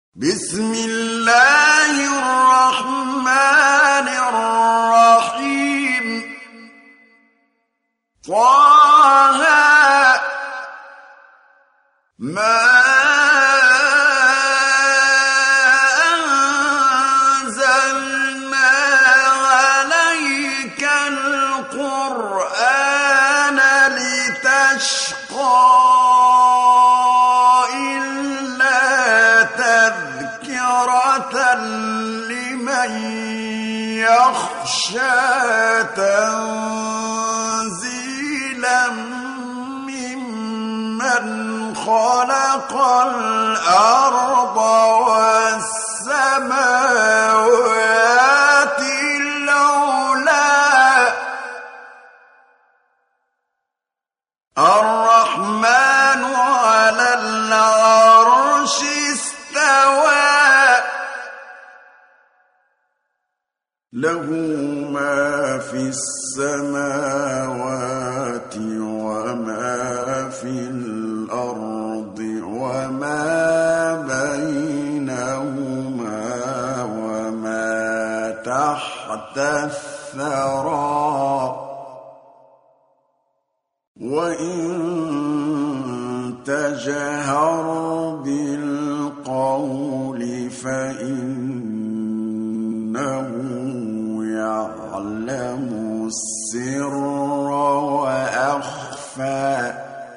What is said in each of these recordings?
بسم الله الرحمن الرحيم طه ما أنزلنا عليك القرآن لتشقى لمن يخشى تنزيلا ممن خلق الأرض والسماوات العلى الرحمن على العرش استوى له ما في السماوات وما في الأرض وما بينهما وما تحت الثرى وإن تجهر بالقول فإنه يعلم السر وأخفى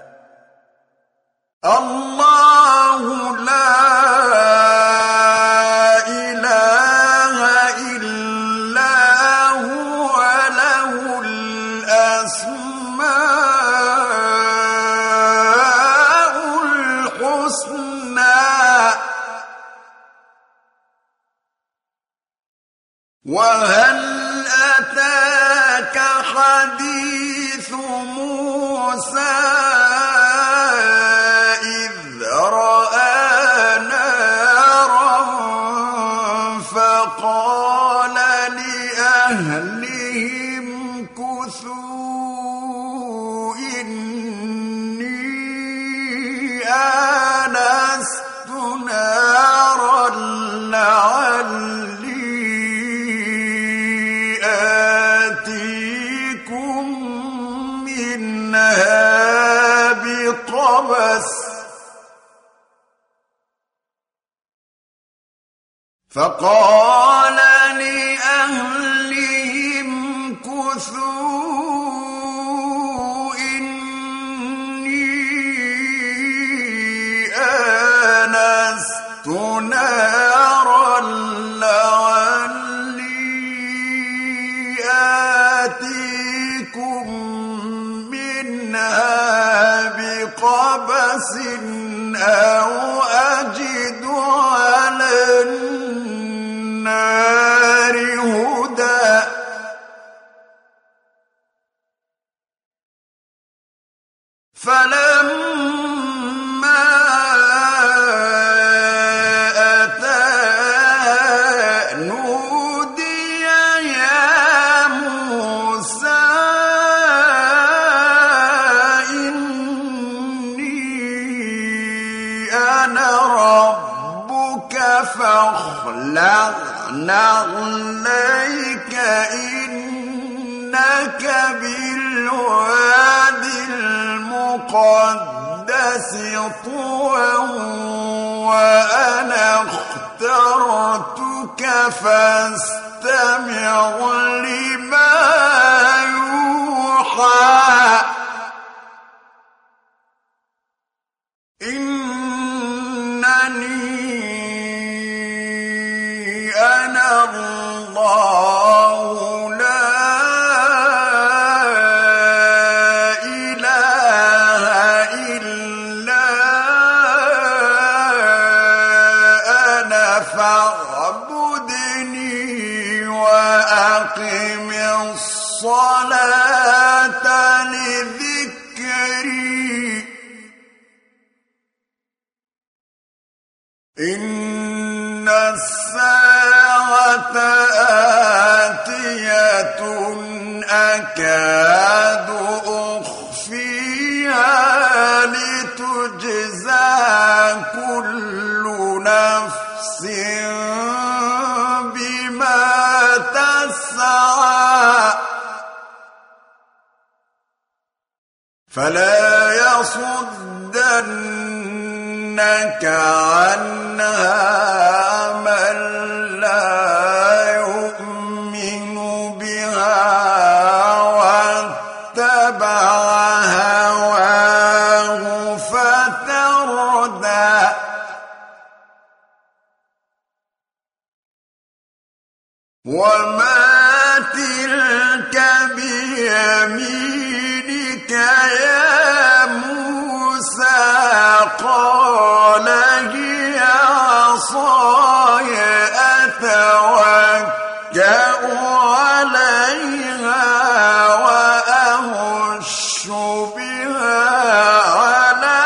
الله لا إله إلا هو له الأسماء الحسنى وهل أتاك حديث موسى إذ رأى نارا فقال لأهلهم كثوا إني آنست نارا لعلي بقبس فقال لأهلهم كثوا إني آنست نارا لعلي آتيكم بقبس أو أجد على النار هدى فلما أتى نودي يا موسى فاخلع نعليك إنك بالواد المقدس طوى وأنا اخترتك فاستمع لما يوحى أنا الله لا إله إلا أنا فاعبدني وأقم الصلاة لذكري إن الساعة آتية أكاد أخفيها لتجزى كل نفس فلا يصدنك عنها من لا يؤمن بها واتبع هواه فتردى وما تلك بيمينك يا موسى قال هي عصاي أتوكأ عليها وأهش بها على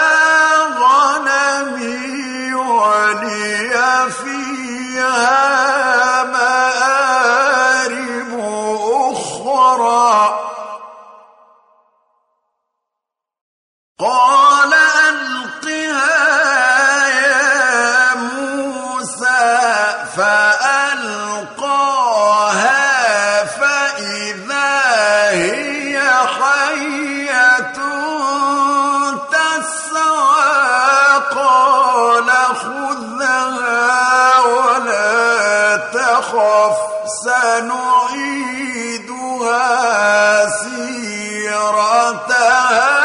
غنمي ولي فيها مآرب أخرى قال ألقها يا موسى فألقاها فإذا هي حية تسعى قال خذها ولا تخف سنعيدها سيرتها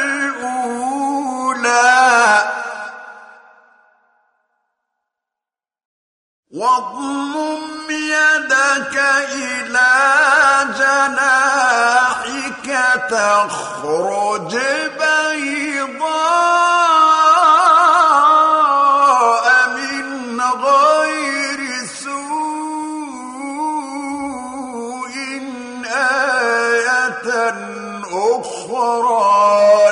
واضمم يدك إلى جناحك تخرج بيضاء من غير سوء آية أخرى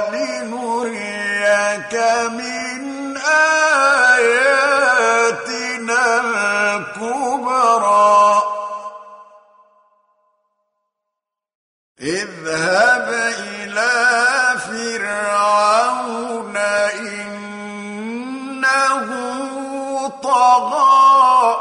لنريك من آياتنا الكبرى اذهب إلى فرعون إنه طغى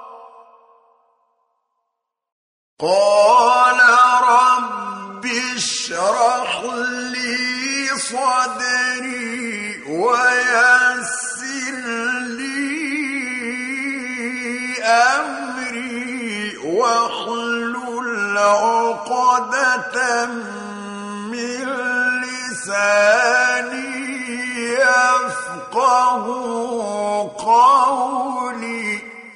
قال رب اشرح لي صدري ويسر لي أمري واحلل عقدة من لساني يفقه قولي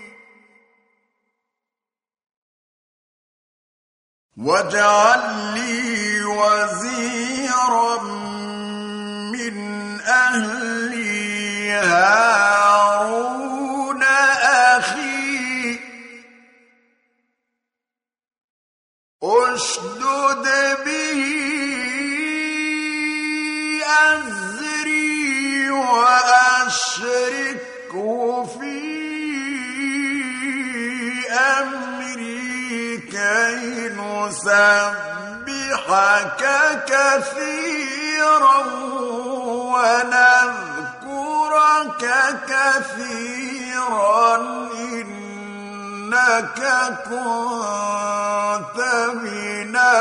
واجعل لي وزيرا من أهلي هارون أخي أشدد به أزري وأشركه في أمري كي نسبحك كثيرا ونذكرك كثيرا إنك كنت بنا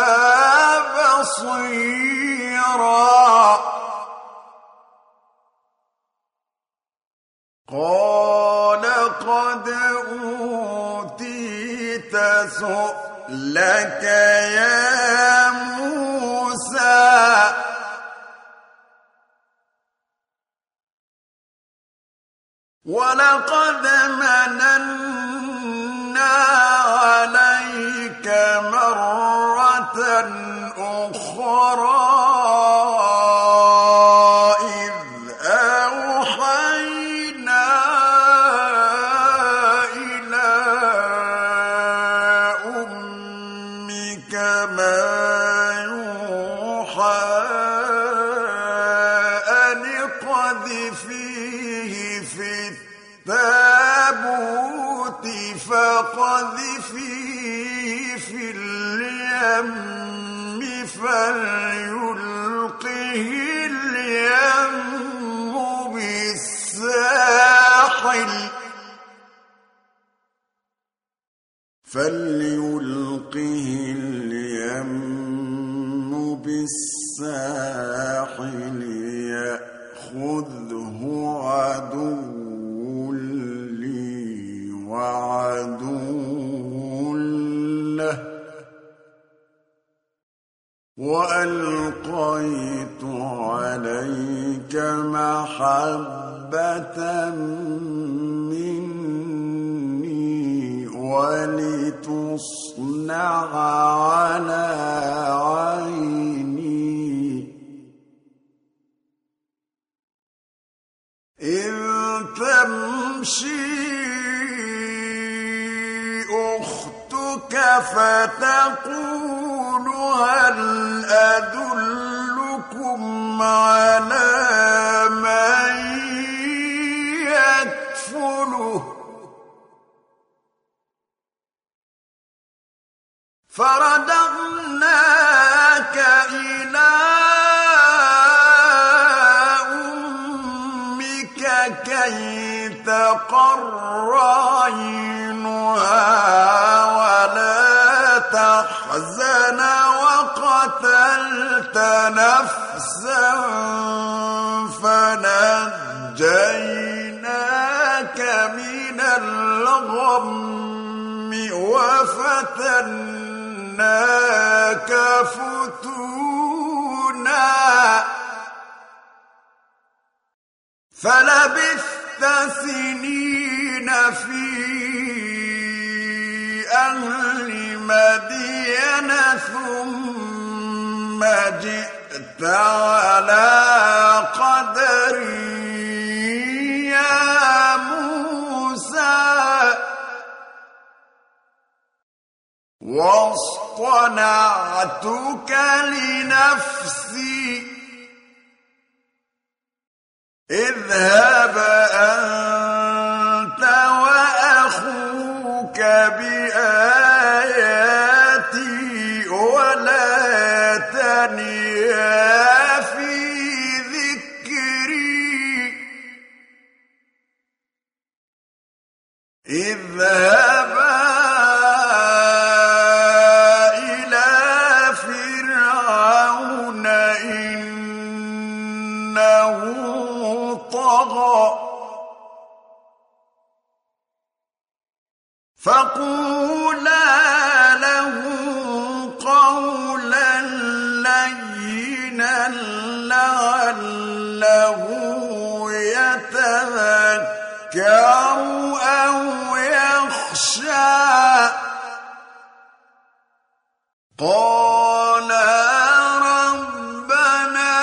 بصيرا قال قد أوتيت سؤلك يا موسى ولقد مننا عليك مرة أخرى إذ أوحينا إلى أمك ما يوحى أن اقذفيه في التابوت فقذفيه في اليم فليلقه اليم بالساحل فليلقه اليم بالساحل خُذْهُ عَدُوٌّ لِّي وَعَدُوٌّ لَّهُ ۚ وَأَلْقَيْتُ عَلَيْكَ مَحَبَّةً مِّنِّي وَلِتُصْنَعَ عَلَىٰ عَيْنِي. إِذْ تَمْشِي أُخْتُكَ فَتَقُولُ هَلْ أَدُلُّكُمْ عَلَىٰ مَن يَكْفُلُهُ ۖ فَرَدَدْنَاكَ إِلَىٰ أُمِّكَ كَيْ تَقَرَّ عَيْنُهَا وَلَا تَحْزَنَ وَقَتَلْتَ نَفْسًا فَنَجَّيْنَاكَ مِنَ الْغَمِّ وَفَتَنَّاكَ فُتُونًا فَلَبِثْتَ سِنِينَ فِي أَهْلِ مَدْيَنَ ثُمَّ جِئْتَ عَلَىٰ قَدَرٍ يَا مُوسَىٰ وَاصْطَنَعْتُكَ لِنَفْسِي اذْهَبْ أَنتَ وَأَخُوكَ بِآيَاتِي وَلَا تَنِيَا فِي ذِكْرِي اذْهَبَا إِلَىٰ فِرْعَوْنَ إِنَّهُ طَغَىٰ فَقُولَا لَهُ قَوْلًا لَّيِّنًا لَّعَلَّهُ يَتَذَكَّرُ أَوْ يَخْشَىٰ. قَالَا رَبَّنَا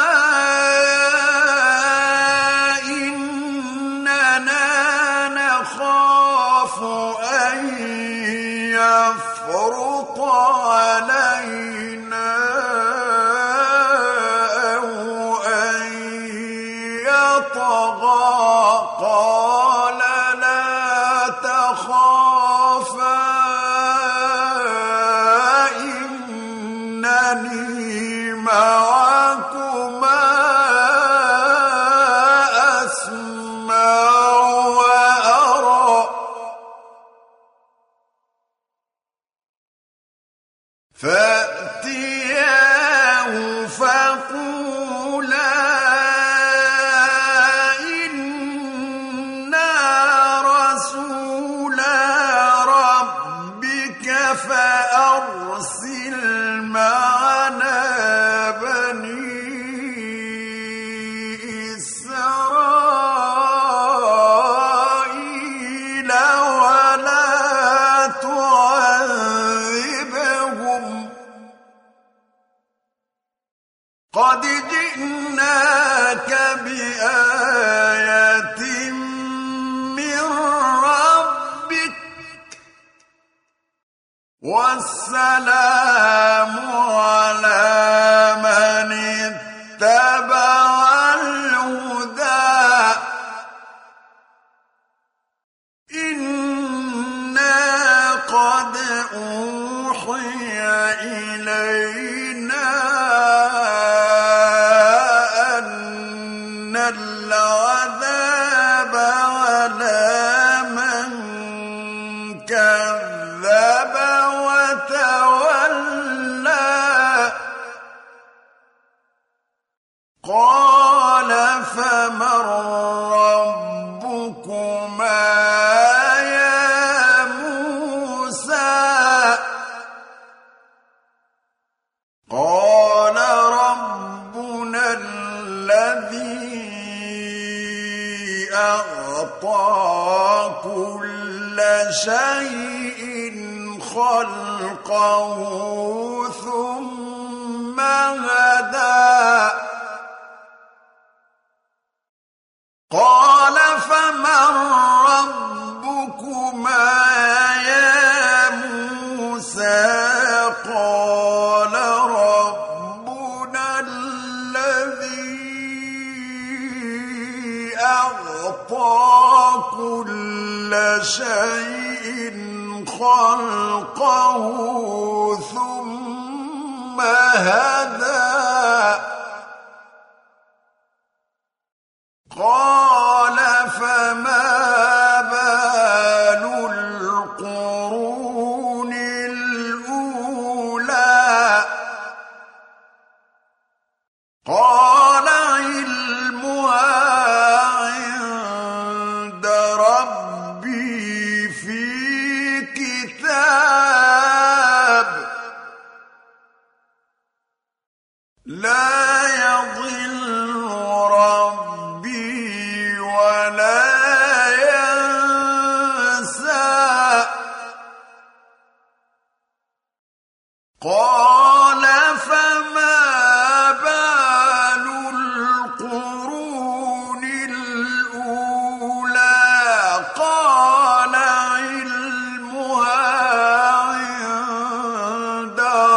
إِنَّنَا نَخَافُ أَن يَفْرُطَ عَلَيْنَا أَوْ أَن يَطْغَىٰ. قَالَ لَا تَخَافَا إِنَّنِي مَعَكُمَا أَسْمَعُ وَأَرَىٰ. فَأْتِيَاهُ فَقُولَا إِنَّا رَسُولَا رَبِّكَ فَأَرْسِلْ مَعَنَا بَنِي إِسْرَائِيلَ وَلَا تُعَذِّبْهُمْ قَدْ جِئْنَاكَ بِآيَةٍ مِّن رَّبِّكَ وَالسَّلَامُ عَلَىٰ مَنِ اتَّبَعَ الْهُدَىٰ. إِنَّا قَدْ أُوحِيَ إِلَيْنَا أَنَّ الْعَذَابَ عَلَىٰ مَن كَذَّبَ وَتَوَلَّىٰ. أعطى كل شيء خلقه ثم هدى قال فمن ربكما يا موسى قال ربنا الذي أعطى كل شيء خلقه ثم هدى قال فما بال القرون الأولى قال علمها عند ربي في كتاب لا يضل ربي ولا ينسى قال فما بال القرون الأولى قال علمها عند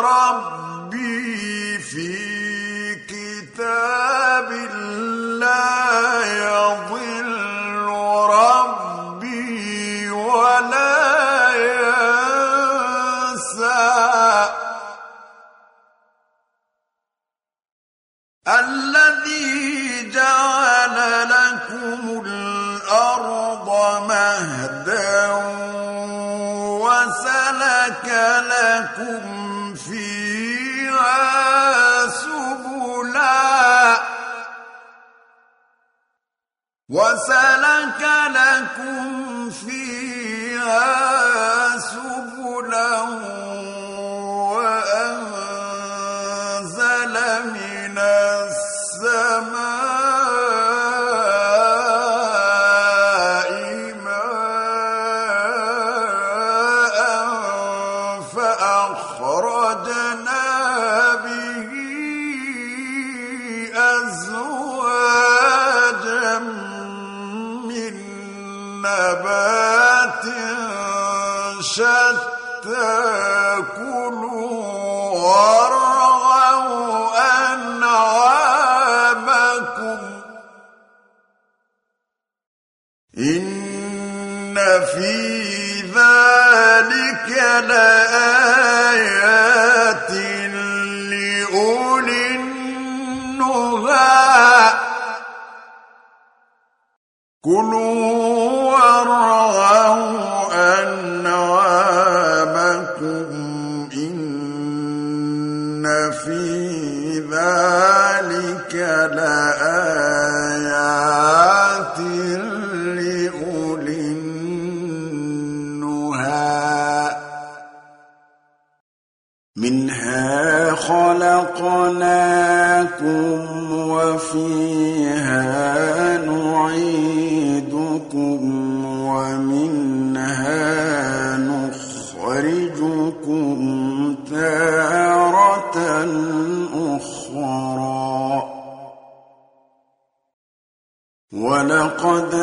ربي في كتاب لا يضل ربي ولا ينسى الذي جعل لكم الأرض مهدا وسلك لكم فيها سبلا وأنزل من السماء ماء فأخرجنا به أزواجا من نبات شتى كلوا وارعوا أنعامكم إن في ذلك لآيات لأولي النهى كلوا وارعوا أنعامكم إن في ذلك لآيات لأولي النهى منها خلقناكم وفيها نعيدكم ومنها نخرجكم تارة أخرى ولقد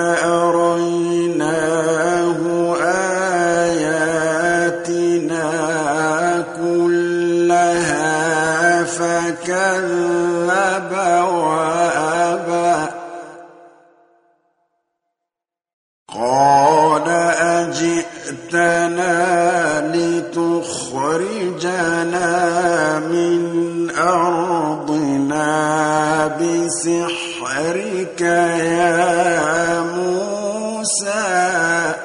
أريناه آياتنا كلها فكذب وأبى قال أجئتنا لتخرجنا من أرضنا بسحرك يا موسى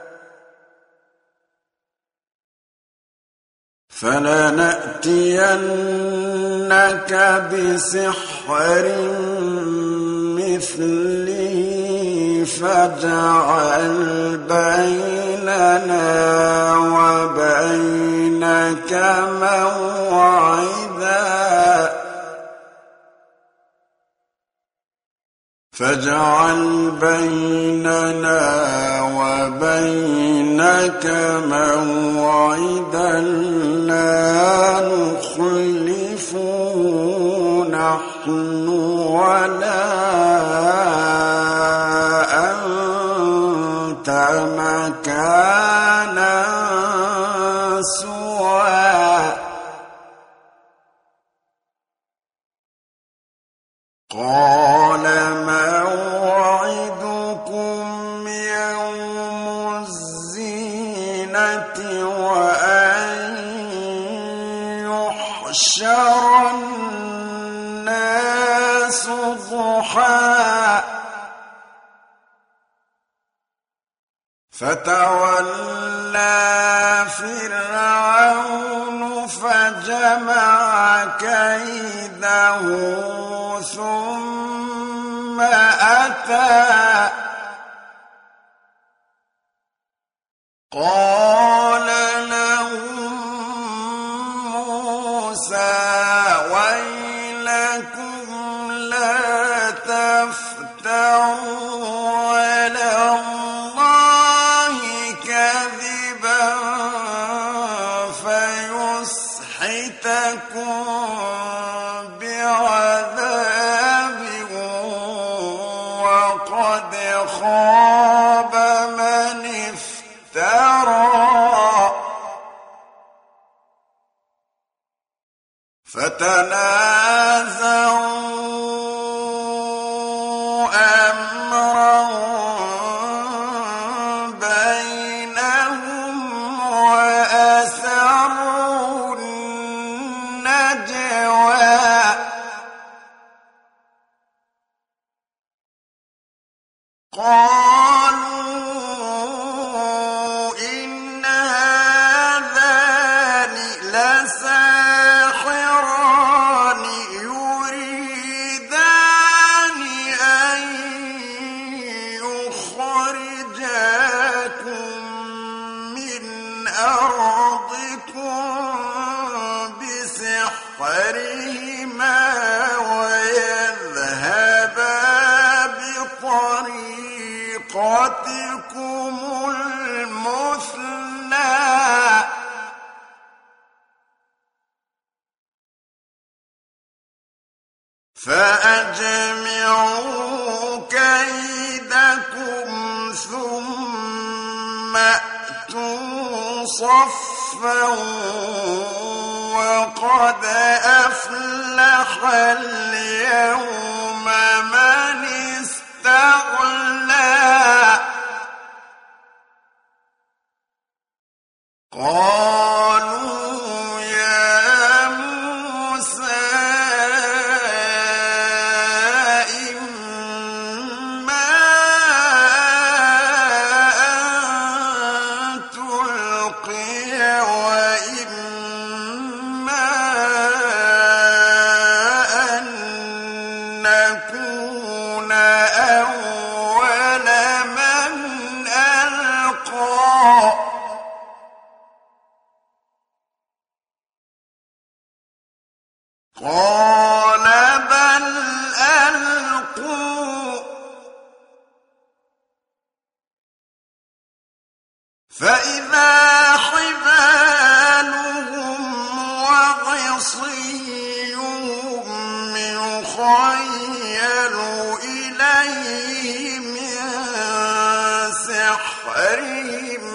فلنأتينك بسحر مثله فاجعل بيننا وبينك موعدا فاجعل بيننا وبينك موعدا لا نخلفه نحن ولا أنت مكانا سوى. قال موعدكم يوم الزينة وأن يحشر الناس ضحى. فتولى فرعون فجمع كيده ثم أتى. قال لهم موسى ويلكم لا تفتروا على الله كذبا فيسحتكم بعذاب وقد خاب من افترى. فتنازعوا أمرهم بينهم وأسروا النجوى. قالوا إن هذان لساحران يريدان أن يخرجاكم من أرضكم بسحرهما ويذهبا بطريقتكم المثلى. فأجمعوا كيدكم ثم أتوا صفا وقد أفلح اليوم من استغنى. قالوا يا موسى إما أن تلقي وإما أن نكون أول من ألقى. قال بل ألقوا. فإذا حبالهم وعصيهم يخيل إليه من سحرهم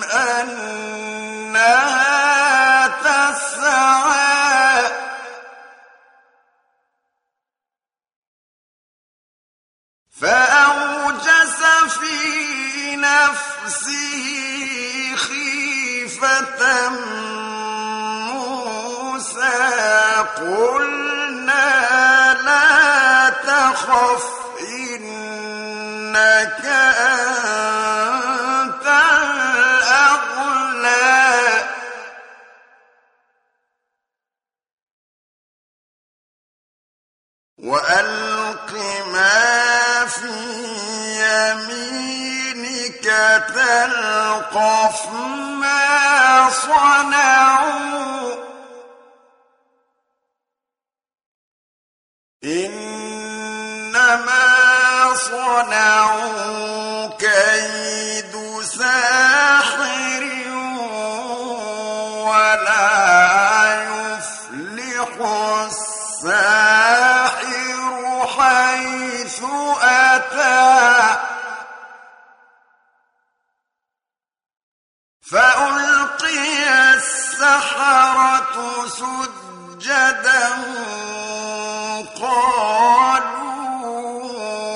أنها تسعى. فأوجس في نفسه خيفة موسى قلنا لا تخف إنك أنت الأعلى. وألق ما في يمينك تلقف ما صنعوا إنما صنعوا كيد ساحر ولا يفلح الساحر حيث أتى فألقي السحرة سجدا قالوا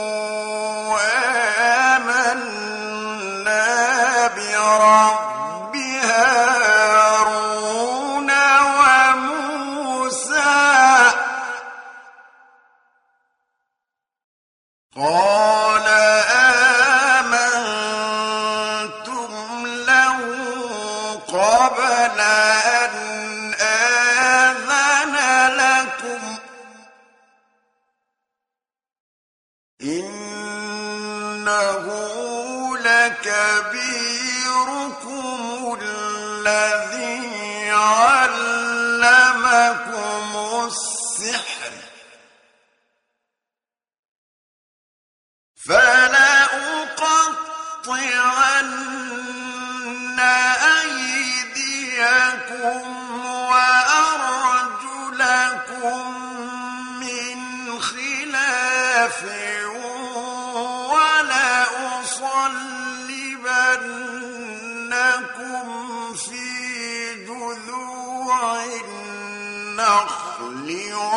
آمنا برب هارون وموسى قال آمنتم له قبل أن آذن لكم إنه لكبيركم الذي علمكم السحر فلأقطعن أيديكم وأرجلكم من خلاف ولأصلبنكم في جذوع النخل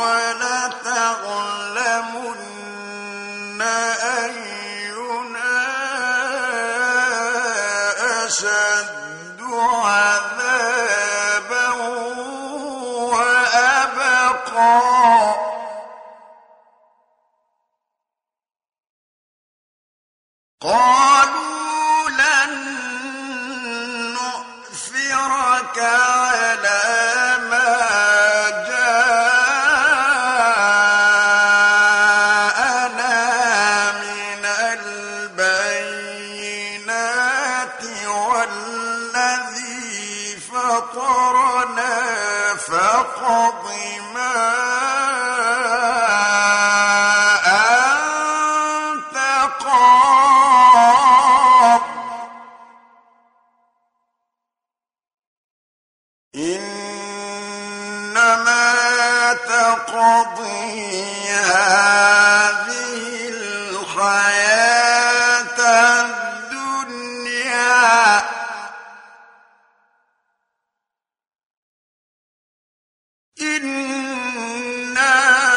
ولتعلمن أينا أشد عذابا وأبقى قالوا لن نؤثرك على ما جاءنا من البينات والذي فطرنا فاقض ما أنت قاض إنما تقضي هذه الحياة الدنيا إنا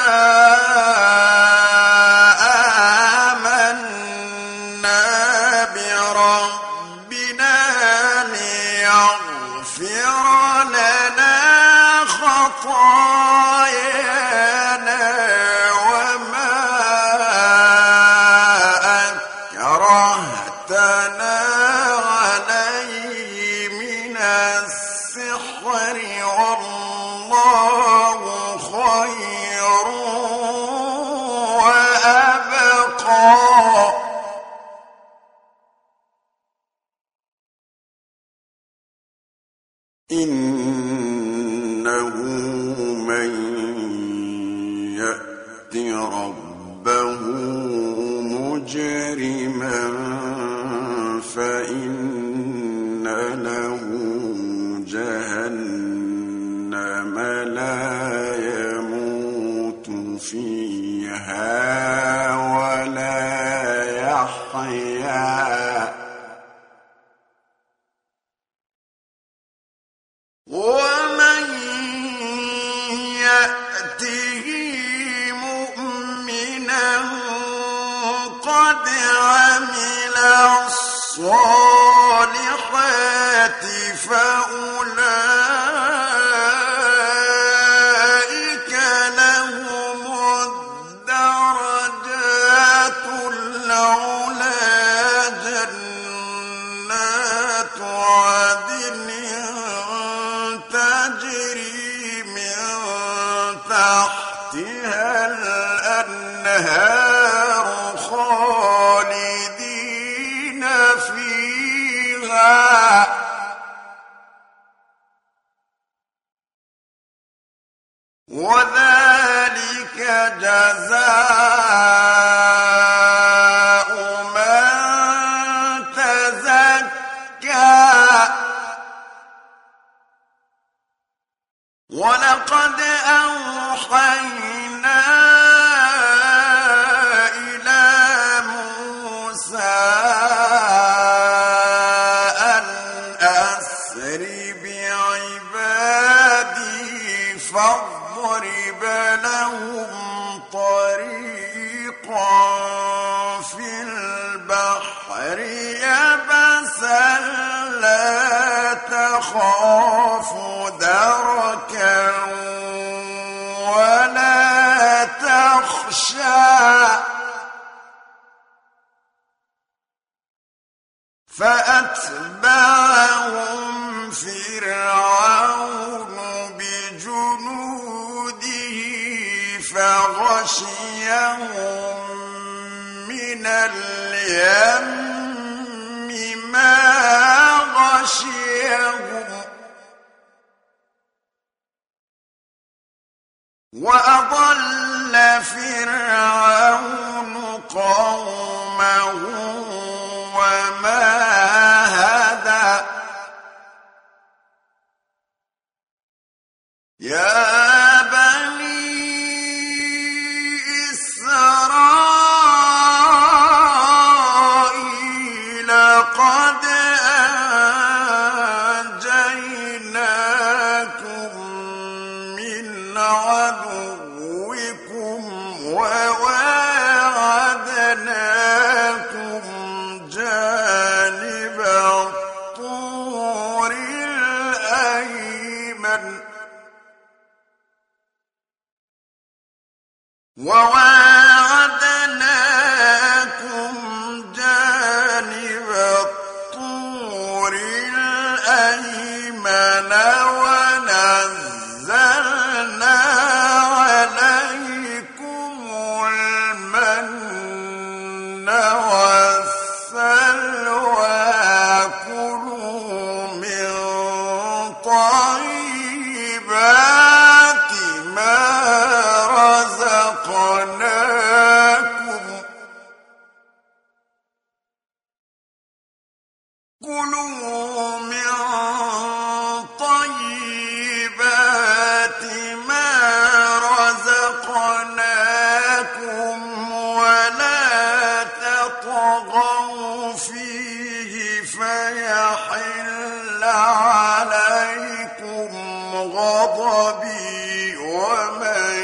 آمنا بربنا ليغفر لنا خطايانا وما أكرهتنا عليه من السحر والله خير وأبقى إنه من يأت ربه مجرما فإن له جهنم لا يموت فيها ولا يحيا ومن يأته مؤمنا قد عمل الصالحات فأولئك لهم الدرجات العلى جنات عدن تجري من تحتها الأنهار خالدين فيها وذلك جزاء تخاف دركا ولا تخشى فأتبعهم فرعون بجنوده فغشيهم من اليم ما غشيهم وأضل فرعون قومه وما هدى يا بني إسرائيل قد أنجيناكم من عدوكم وواعدناكم جانب الطور الأيمن ونزلنا عليكم المن والسلوى كلوا من طيبات ما رزقناكم كلوا من طيبات ما رزقناكم ولا تطغوا فيه فيحل عليكم غضبي ومن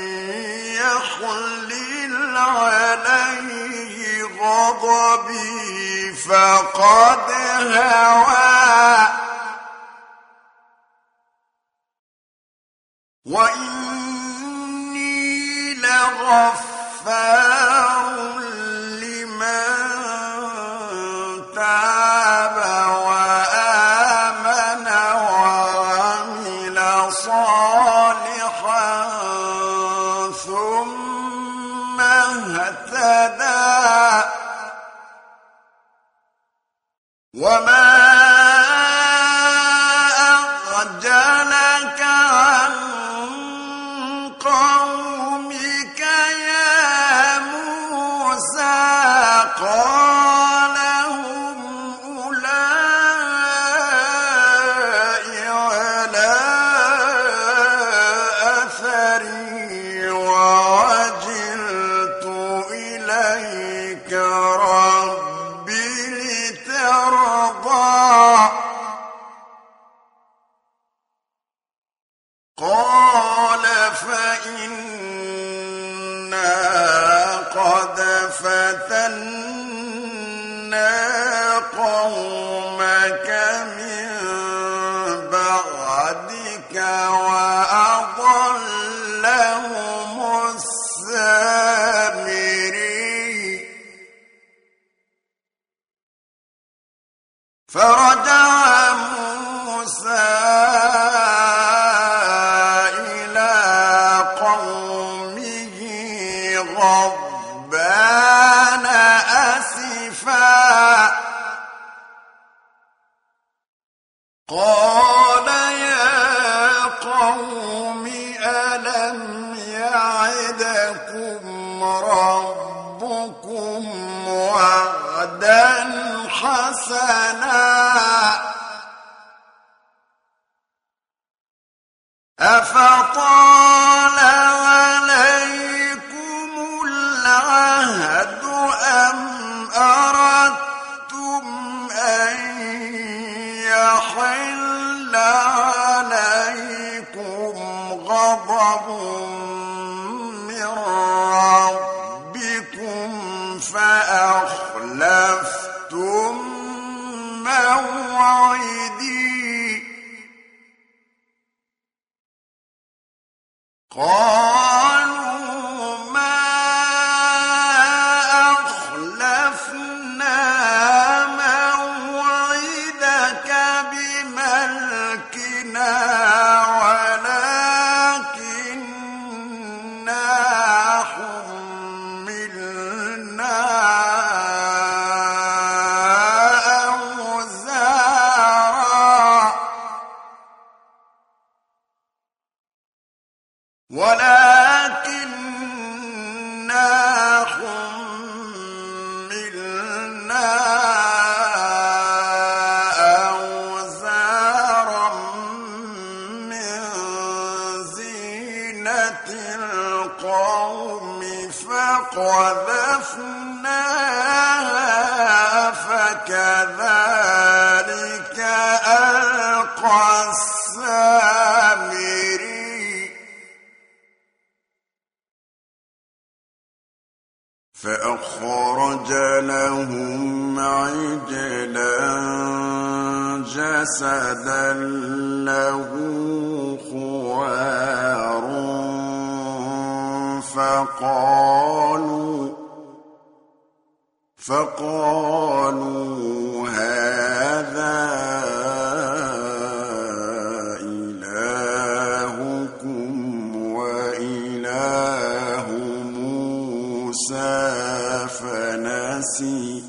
يحلل عليه غضبي فقد هوى وإني لغفار لمن تاب وآمن وعمل صالحا ثم اهتدى وما أعجلك عن قومك يا موسى قال هم أولئك على أثري وعجلت إليك ربي لترضى قال فإنا قد فتنا قومك من بعدك وأضلهم السامري فرجع موسى غضبان أسفا قال يا قوم ألم يعدكم ربكم وعدا حسنا أفطال عليكم العهد أم أردتم أن يحل عليكم غضب من ربكم فأخلفتم موعدي قالوا ما أخلفنا موعدك بملكنا ولكننا حملنا أوزارا من زينة القوم فقذفناها فكذلك ألقى السامري فأخرج لهم عجلا جسدا له خوار فقالوا هذا إلهكم وإله موسى فنسي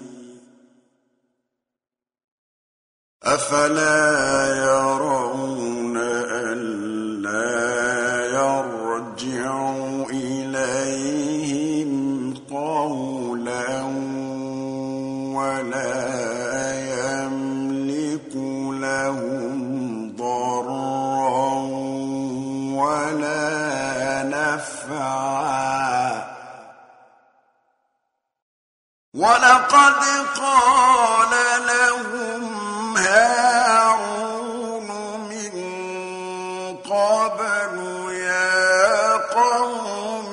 أفلا يرون ألا يرجع إليهم قولا ولا يملك لهم ضرا ولا نفعا ولقد قال لهم هارون من قبل يا قوم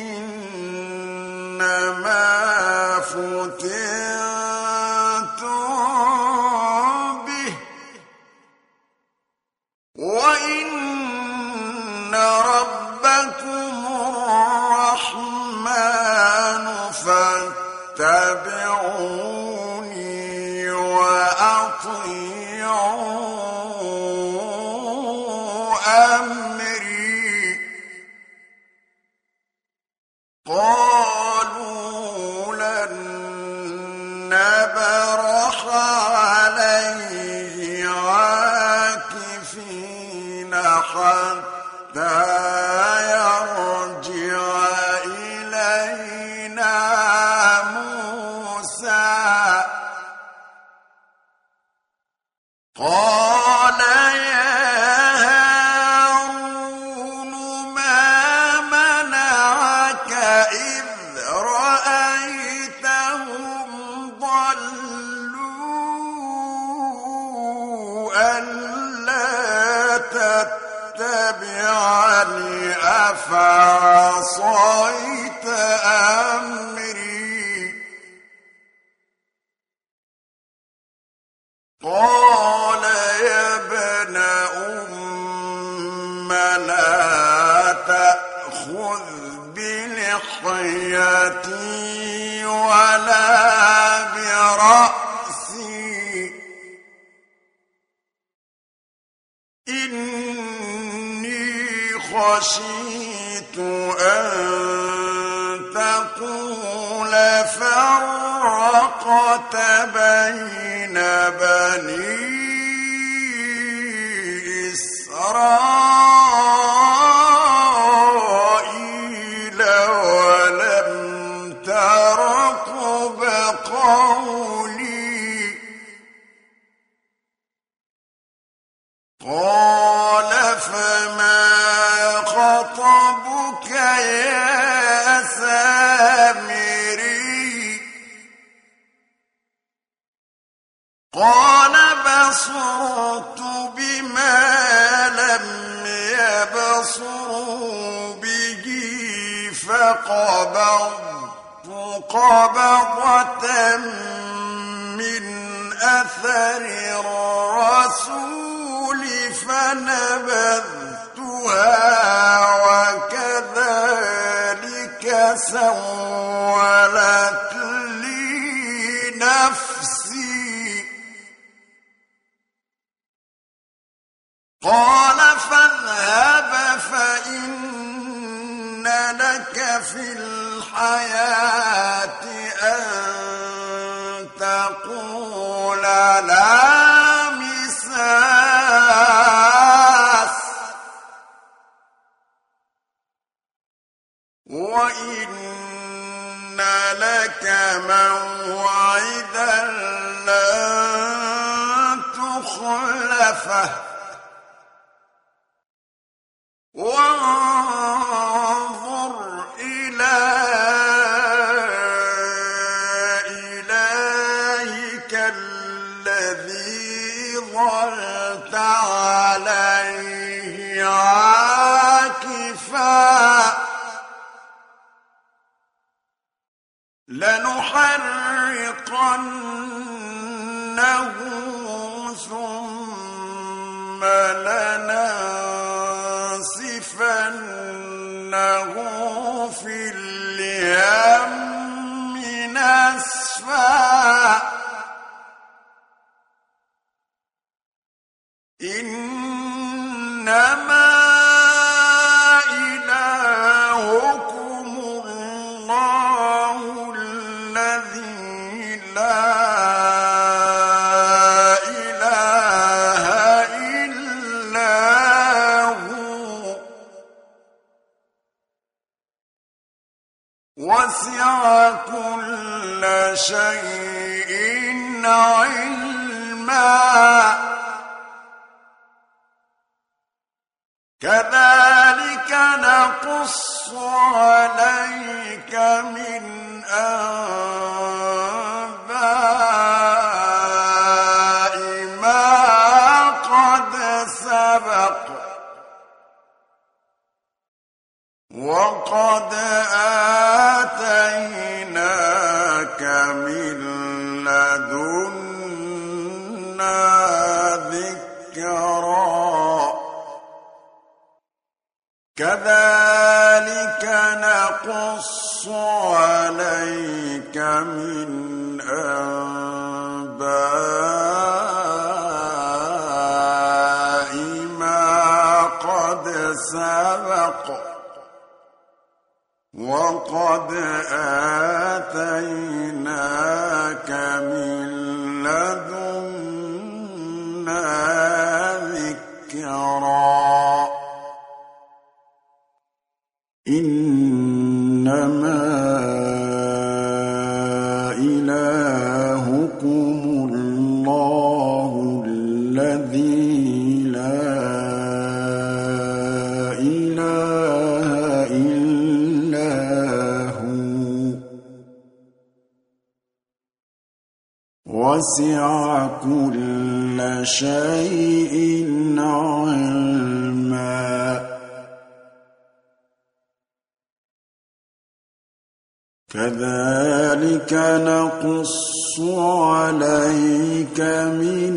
إنما فتنتم به وإن ربكم الرحمن فاتبعوني وأطيعوا أمري قالوا لن نبرح عليه عاكفين حتى يرجع إلينا موسى قال يا هارون ما منعك إذ رأيتهم ضلوا ألا تتبعني أفعصيت أمري قال يا ابن أم لا تأخذ بلحيتي ولا برأسي إني خشيت أن تقول فرقت بين بني إسرائيل ولم ترقب قولي قال فما خطبك يا سامري قال بصرت بما لم يبصروا به فقبضت قبضة من أثر الرسول فنبذتها وكذلك سولت لي نفسي قال فاذهب فإن لك في الحياة أن تقول لا مساس وإن لك موعدا لن تخلفه وانظر إلى إلهك الذي ظلت عليه عاكفا لنحرقنه ثم لننسفنه في اليم نسفا إنما إلهكم الله الذي لا إله إلا هو وسع كل شيء علما كذلك نقص عليك من أنباء ما قد سبق وقد آتيناك من لدنا ذكرا كذلك نقص عليك من أنباء ما قد سبق وقد آتيناك من لدنا ذكرا إنما إلهكم الله الذي لا إله إلا هو وسع كل شيء علما كذلك نقص عليك من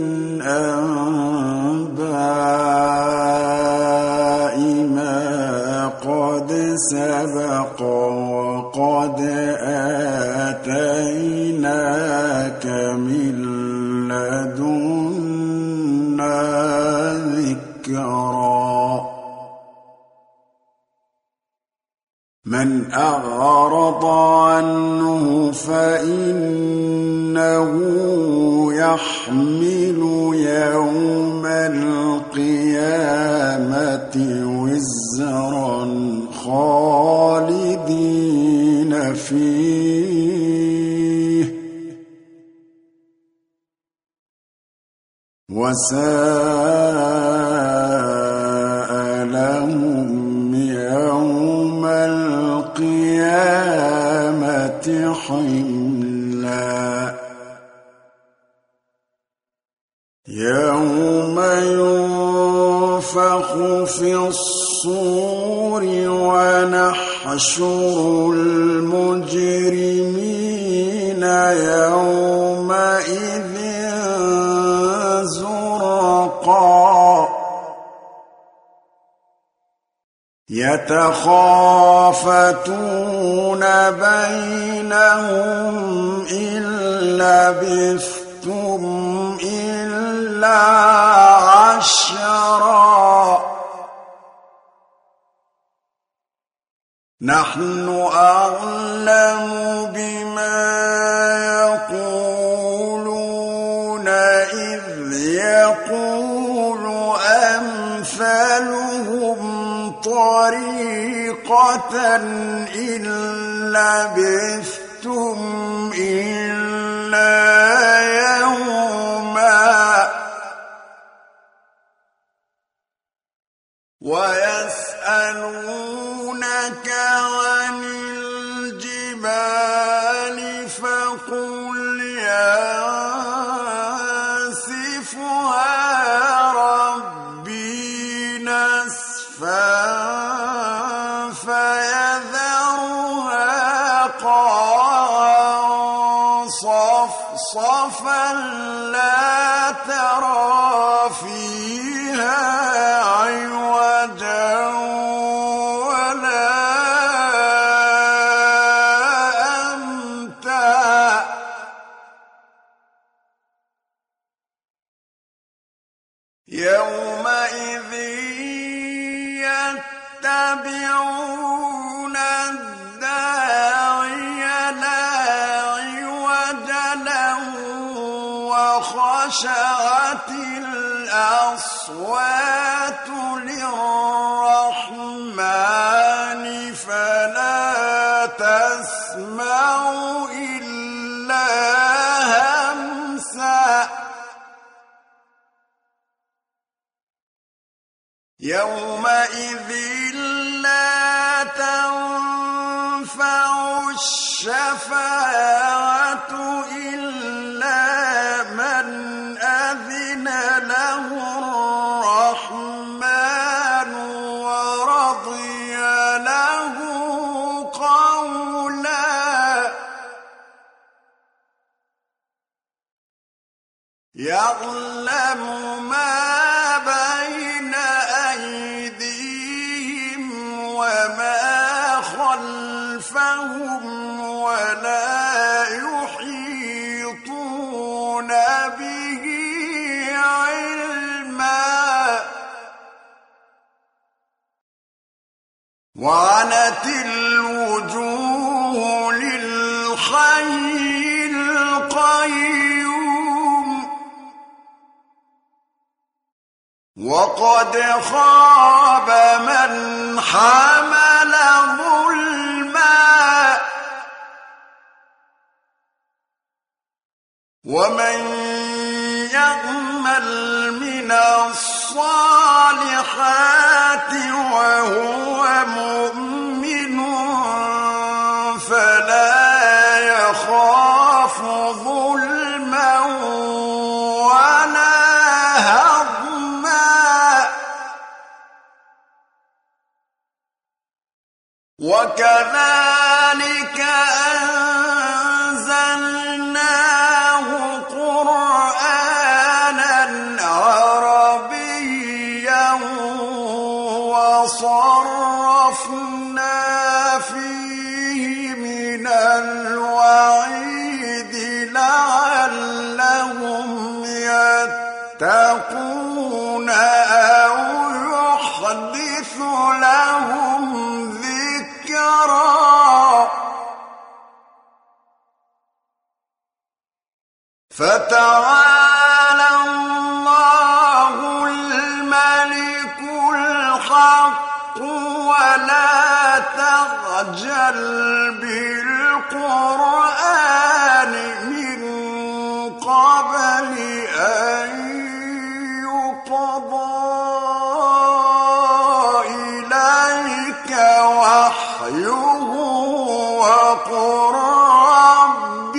أنباء ما قد سبق وقد آتيناك من لدنا ذكرا من أعرض عنه فإنه يحمل يوم القيامة وزرا خالدين فيه وساء لهم يوم القيامة حملا يوم ينفخ في الصور ونحشر المجرمين يومئذ زرقا يتخافتون بينهم إن لبثتم إلا عشرا نحن أعلم بما يقولون إذ يقول أمثلهم طريقة إن لبثتم إلا يوما ويسألونك عن الجبال فقل ينسفها ربي نسفا فيذرها قاعا صفصفا لا ترى فيها عوجا ولا أمتا يومئذ يتبعون الداعي لا عوج له وخشعت الأصوات للرحمن فلا تسمع إلا همسا يومئذ لا تنفع الشفاعة إلا من أذن له الرحمن ورضي له قولا يعلم ما بين أيديهم وما خلفهم ولا يحيطون به علما وعنت الوجوه للحي القيوم وقد خاب من حمل ظلما ومن يعمل من الصالحات وهو مؤمن فلا يخاف ظلما ولا هضما وكذلك أنزلناه قرآنا عربيا وصرفنا فيه من الوعيد لعلهم يتقون أو يحدث لهم ذكرا فتعالى الله الملك الحق ولا تعجل بالقرآن من قبل أن يقضى إليك وحيه وقل رب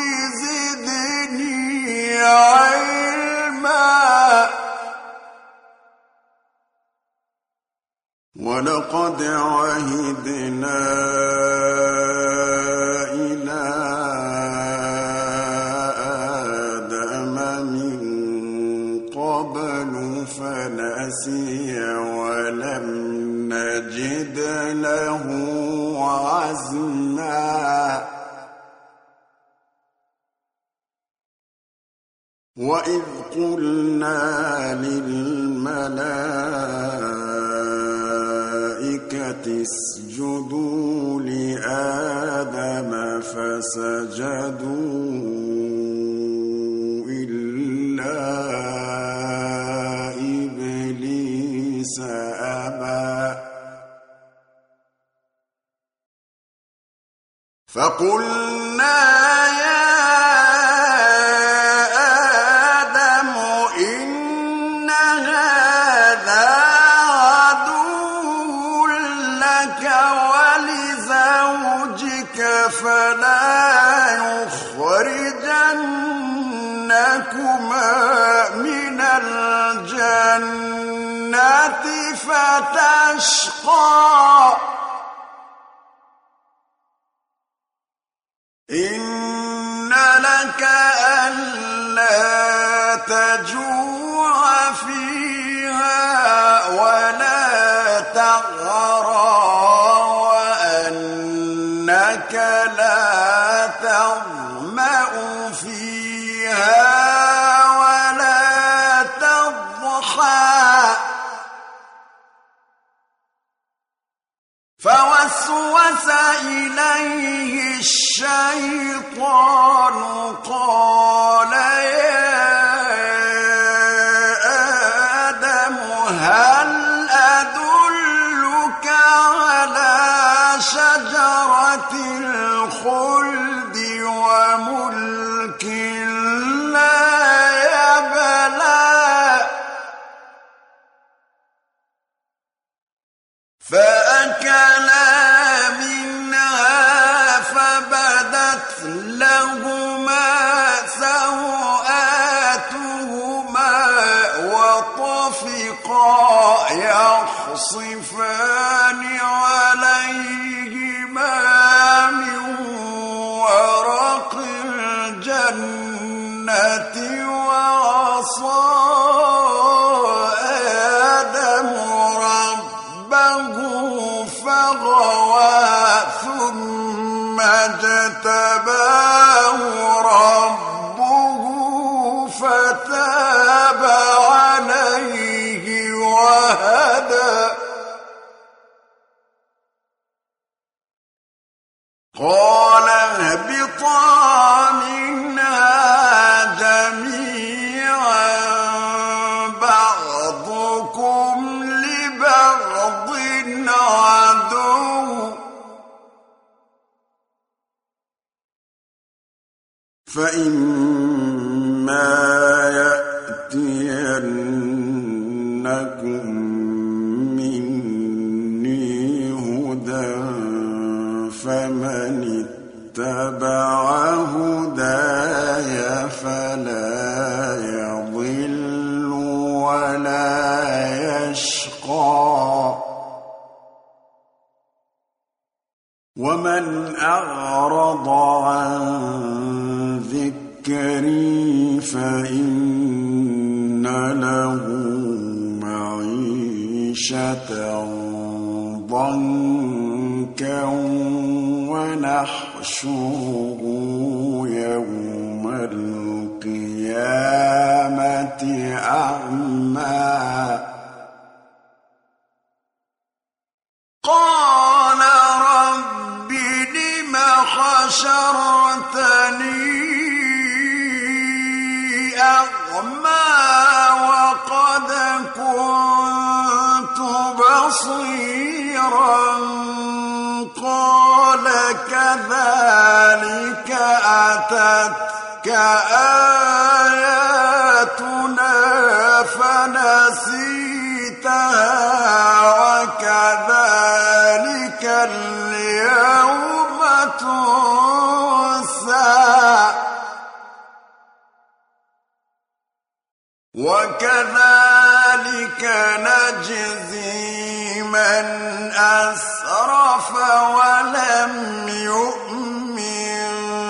زدني علما ولقد عهدنا إلى آدم من قبل فنسي ولم نجد له عزما وإذ قلنا للملائكة اسجدوا لآدم فسجدوا إلا إبليس أبى فقلنا يا آدم إن هذا عدو لك ولزوجك فلا يخرجنكما من الجنة فتشقى إن لك ألا تجوع فيها ولا تعرى وأنك لا تظمأ فيها ولا تضحى فوسوس إليه الشيطان قال يا آدم هل أدلك على شجرة الخلد وملك لا يبلى فأكلا منها فبدت لهما سوآتهما وطفقا يخصفان عليهما من ورق الجنة وعصى آدم ربه فغوى ثم اجتباه ربه فتاب عليه وهدى قال اهبطا منها جميعا بعضكم لبعض عدو فإما يأتينكم مني هدى فمن اتبع هداي فلا يضل ولا يشقى ومن أعرض عن ذكري فإن له معيشة ضنكا ونحشره يوم القيامة أعمى قال رب لم حشرتني أعمى وقد كنت بصيرا قال كذلك أتتك آياتنا فنسيتها وكذلك اليوم تنسى وكذلك نجزي من أسرف ولم يؤمن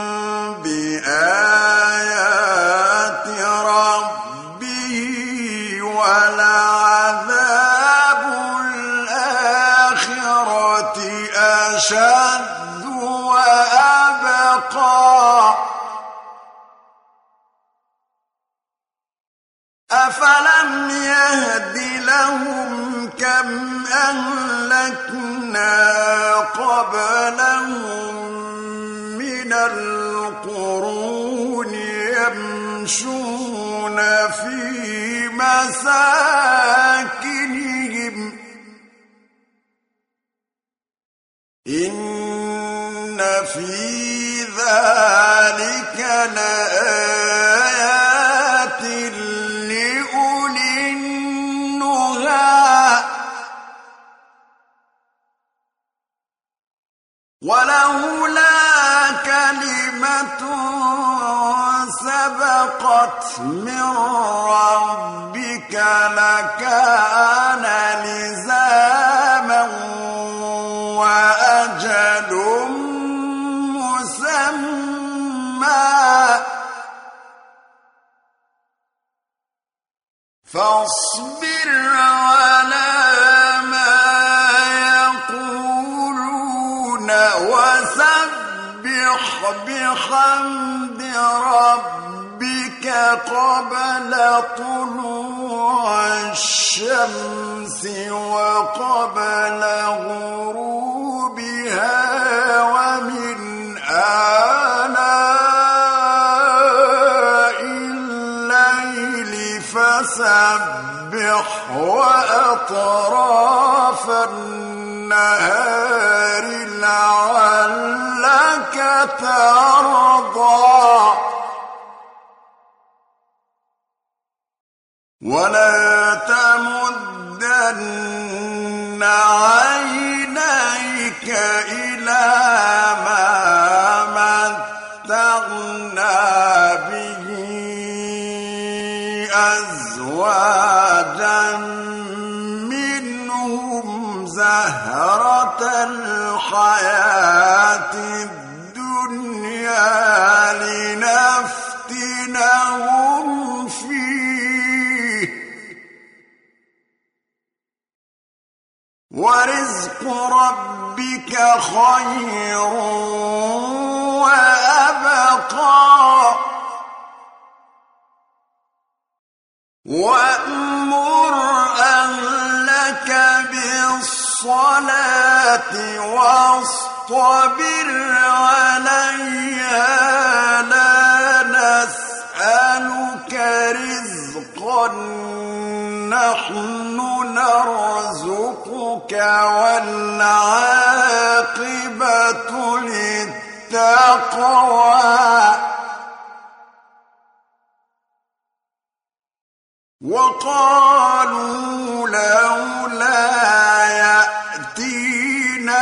بآيات ربه ولعذاب الآخرة أفلم يهد لهم كم أهلكنا قبلهم من القرون يمشون في مساكنهم إن في ذلك لآيات لأولي النهى ولولا كلمة سبقت من ربك لكان لزاما وأجل مسمى فاصبر على ما يقولون وسبح بحمد ربك قبل طلوع الشمس وقبل غروبها ومن آناء الليل فسبح وأطراف النهار لعلك ترضى ولا تمدن عينيك إلى ما متعنا به أزواجا منهم زهرة الحياة الدنيا لنفتنهم فيه ورزق ربك خير وأبقى وأمر أهلك بالصلاة واصطبر عليها لا نسألك رزقا نحن نرزقك والعاقبة للتقوى وقالوا لولا يأتينا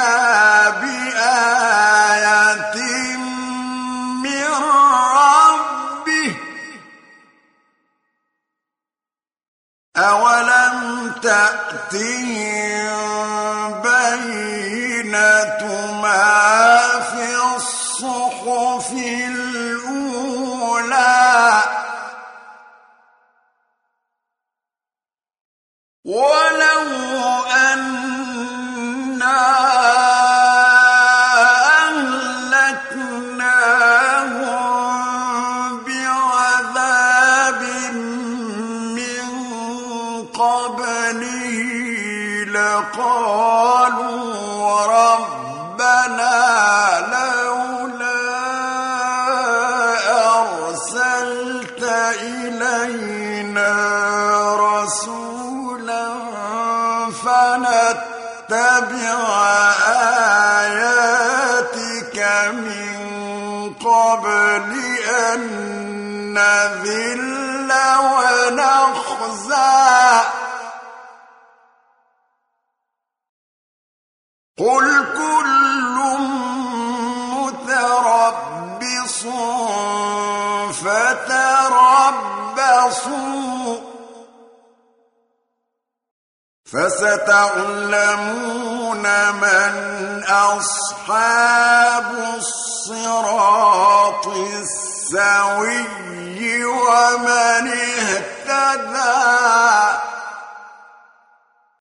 بآية من ربه أولم تأتهم بينة ما في الصحف الأولى ولو أنا أهلكناهم بعذاب من قبله لقالوا ربنا لولا أرسلت إلينا رسولا فنتبع آياتك من قبل أن نذل ونخزى قل كل متربص فتربصوا فستعلمون من أصحاب الصراط السوي ومن اهتدى